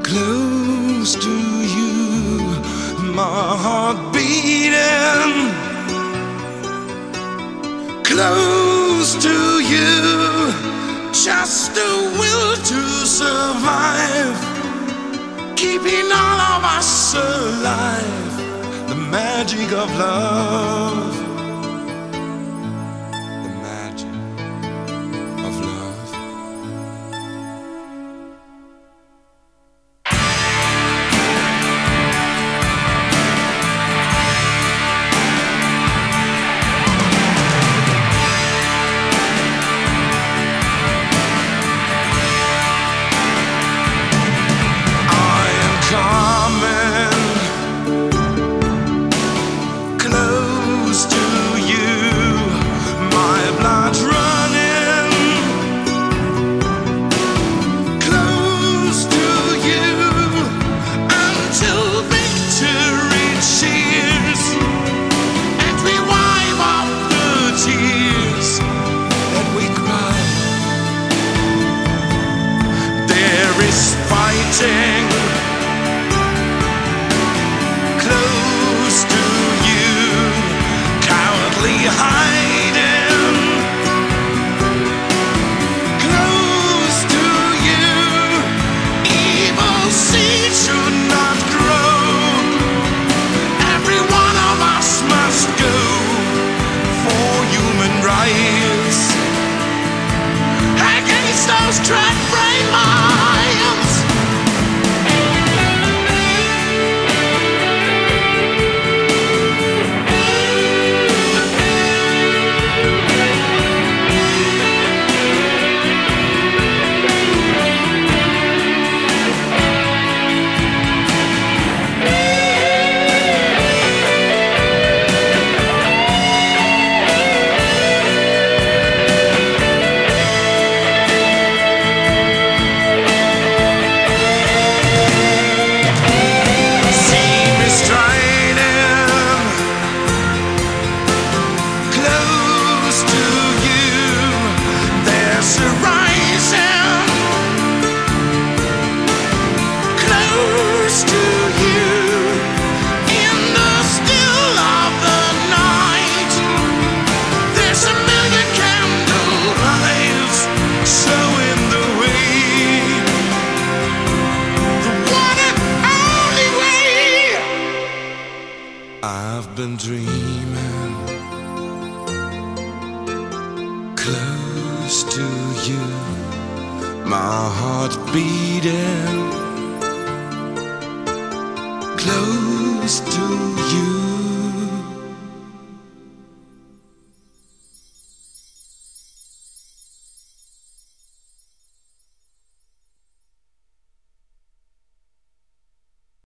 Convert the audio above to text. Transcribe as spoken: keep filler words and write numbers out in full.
close to you, my heart beating close to you, just the will to survive, keeping all of us alive, the magic of love, the magic of love. Fighting close to you, cowardly hiding close to you, evil seeds should not grow, every one of us must go for human rights against those dread brain minds. I've been dreaming close to you, my heart beating close to you.